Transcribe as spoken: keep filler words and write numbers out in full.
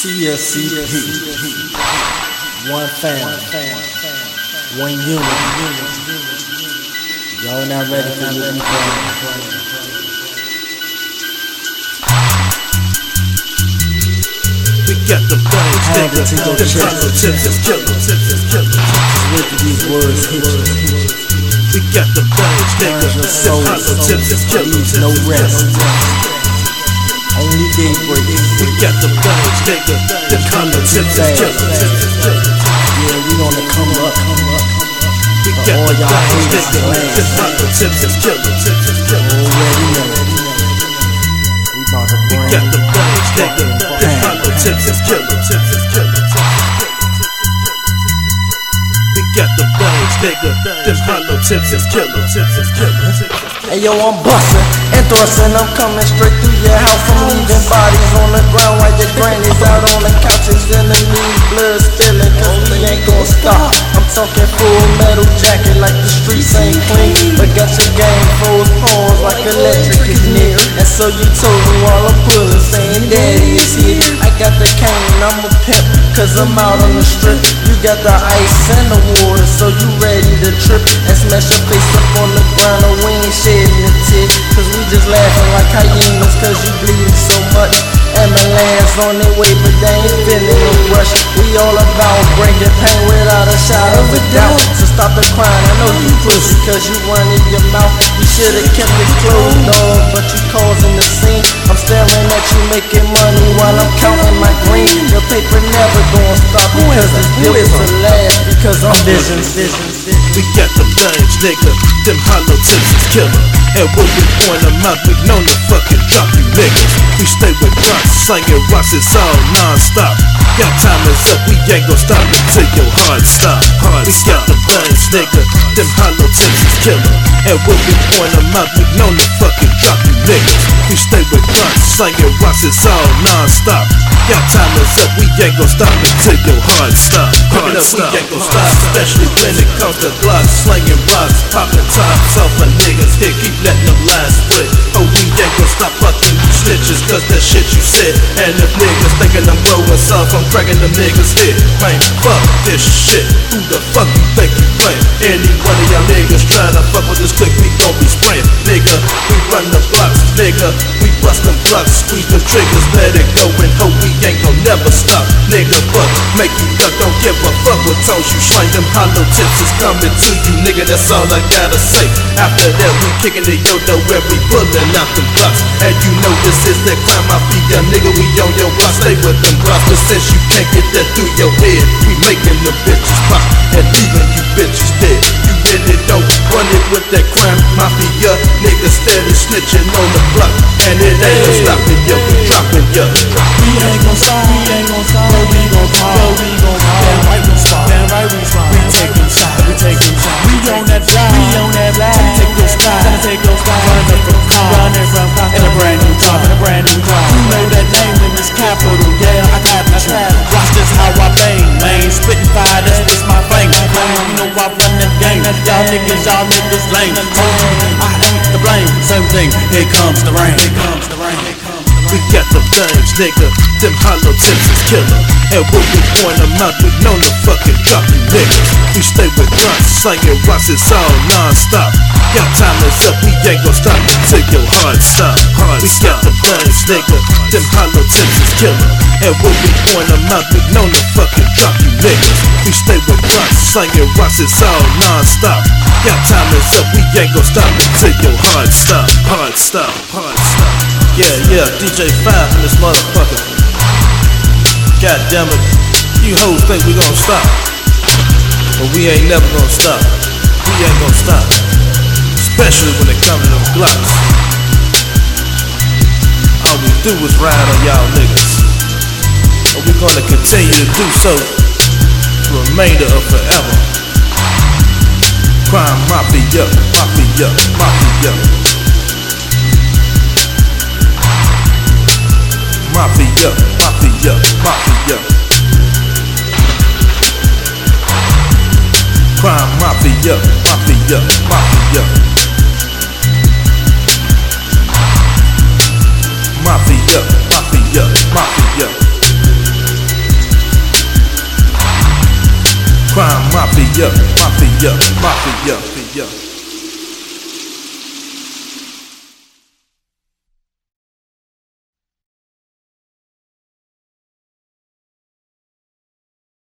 C S C P, one family, one unit. Y'all not ready for this? We got the bangs, nigga. The hollow tips is killer. Look at these words hit you. We got the bangs, nigga. The hollow tips is killer. Leaves no rest. Only daybreak. We got the bangs, nigga. The hollow tips is killer. Yeah, we on the come up. We got the bangs, nigga. The hollow tips is killer. Already know. We about to We bring got the bangs, nigga. The hollow tips is killer. We got the bangs, nigga. The hollow tips is killer. Hey yo, I'm bustin' and thrustin', I'm coming straight through your house. I'm leaving bodies on the ground while your granny's out on the couches. Enemies, blood spilling, cause we ain't gon' stop. I'm talking full metal jacket like the streets ain't clean, but got your game froze pawns like electric is near. And so you told me while I'm pulling, saying daddy is here. I got the cane, I'm a pimp, cause I'm out on the strip. You got the ice and the water, so you ready to trip and smash your face up on the ground, or we ain't shedding a tear, cause we just laughing like hyenas, cause you bleeding so much. Ambulance on their way, but they ain't feeling no rush. We all about bringing pain without a shot of a doubt. So stop the crying, I know you pussy, cause you running your mouth. You should've kept it closed, dog, but you causing the scene. I'm staring at you making money while I'm counting my green. Your paper never gonna stop, because this bill is to last, because I'm visions, visions, visions. We got the bangs, nigga. Them hollow tips is killer. And when we point them out, we known to fucking drop you niggas. We stay with guns, slinging rocks, it's all non-stop. Got time is up, we ain't gon' stop until your heart stop. Hard we got the bangs, nigga. Them hollow tips is killer. And when we point them out, we known to fucking drop you niggas. We stay with guns, slinging rocks, it's all non-stop. Got time is up, we ain't gon' stop until your heart stop. Hard stop, we ain't gon' stop, especially when it comes to Glocks, slinging rocks, popping tops off of niggas here, keep letting them lines split. Oh, we ain't gon' stop fucking you snitches, cause that shit you said. And if niggas thinking I'm rolling soft, I'm cracking them niggas here. Man, fuck this shit, who the fuck you think you playing? Any one of y'all niggas trying to fuck with this clique, we gon' be spraying. Nigga, we run the blocks, nigga, we bust them blocks, squeeze them triggers, let it go and hope we ain't gon' never stop. Nigga, fuck, make you duck, don't give a fuck what tones you slang. Them hollow tips is coming to you, nigga, that's all I gotta say. After that, we kicking the yo-do and we pulling out them blocks. And you know this is that crime mafia, nigga, we on your block, stay with them blocks. But since you can't get that through your head, we making them bitches pop and leaving you bitches dead. You really don't run it with that crime mafia, nigga, steady snitching on the block. And it ain't no stopping ya, we dropping ya. We ain't gon' stop, we ain't gon' stop, but we gon' pop, but we gon' pop. Damn right we spot, damn right we spot. We taking shots, we taking shots. We on that fly, we on that fly. Tryna take those skies, tryna take those skies. Running from cars, running from cars. In a brand new car, in a brand new car. You know that name in this capital, yeah, I got it, I got it. Watch this how I bang, man. Spitting fire, that's just my thing. You know I run the game. Y'all niggas, y'all niggas lame. Told you I ain't to blame. Same thing, here comes the rain. Here comes the rain. Here comes We got the bangs, nigga, them hollow tips is killer. And when we point them out, we known to fucking drop you niggas. We stay with guns, slinging rocks, it's all non-stop. Got time is up, we ain't gon' stop until your heart stop. Hard we got the bangs, nigga, them hollow tips is killer. And when we point them out, we known to fucking drop you niggas. We stay with guns, slinging rocks, it's all non-stop. Got time is up, we ain't gon' stop until your heart stop. Hard stop, hard stop. Yeah, yeah, D J Five in this motherfucker. God damn it, you hoes think we gon' stop, but we ain't never gon' stop. We ain't gon' stop, especially when it comes to them Glocks. All we do is ride on y'all niggas, and we gonna continue to do so for the remainder of forever. Crime mafia, mafia, mafia. Mafia, mafia, mafia. Crime mafia, mafia, mafia. Mafia, mafia, mafia. mafia, mafia.